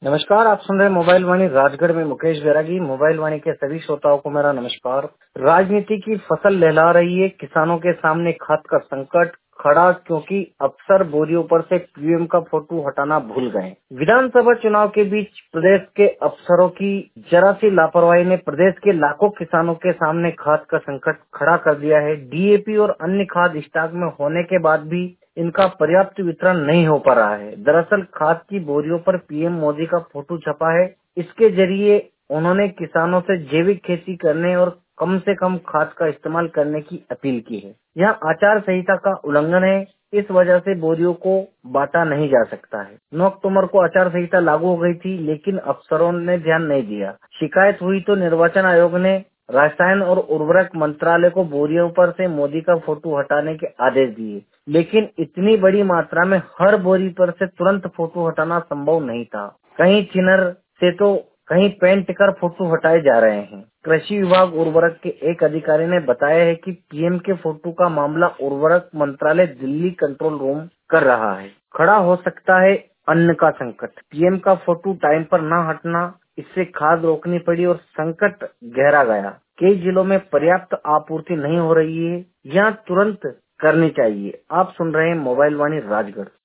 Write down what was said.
नमस्कार, आप सुन रहे हैं मोबाइल वाणी राजगढ़ में मुकेश बैरागी। मोबाइल वाणी के सभी श्रोताओं को मेरा नमस्कार। राजनीति की फसल लहला रही है, किसानों के सामने खाद का संकट खड़ा क्योंकि अफसर बोरियों पर से पीएम का फोटो हटाना भूल गए। विधानसभा चुनाव के बीच प्रदेश के अफसरों की जरा सी लापरवाही ने प्रदेश के लाखों किसानों के सामने खाद का संकट खड़ा कर दिया है। डीएपी और अन्य खाद स्टॉक में होने के बाद भी इनका पर्याप्त वितरण नहीं हो पा रहा है। दरअसल खाद की बोरियों पर पीएम मोदी का फोटो छपा है। इसके जरिए उन्होंने किसानों से जैविक खेती करने और कम से कम खाद का इस्तेमाल करने की अपील की है। यह आचार संहिता का उल्लंघन है। इस वजह से बोरियों को बांटा नहीं जा सकता है। 9 अक्टूबर को आचार संहिता लागू हो गई थी, लेकिन अफसरों ने ध्यान नहीं दिया। शिकायत हुई तो निर्वाचन आयोग ने रसायन और उर्वरक मंत्रालय को बोरियों पर से मोदी का फोटो हटाने के आदेश दिए, लेकिन इतनी बड़ी मात्रा में हर बोरी पर से तुरंत फोटो हटाना संभव नहीं था। कहीं थिनर से तो कहीं पेंट कर फोटो हटाए जा रहे हैं। कृषि विभाग उर्वरक के एक अधिकारी ने बताया है कि पीएम के फोटो का मामला उर्वरक मंत्रालय दिल्ली कंट्रोल रूम कर रहा है। खड़ा हो सकता है अन्न का संकट। पीएम का फोटो टाइम पर न हटना, इससे खाद रोकनी पड़ी और संकट गहरा गया। कई जिलों में पर्याप्त आपूर्ति नहीं हो रही है, यह तुरंत करनी चाहिए। आप सुन रहे हैं मोबाइल वाणी राजगढ़।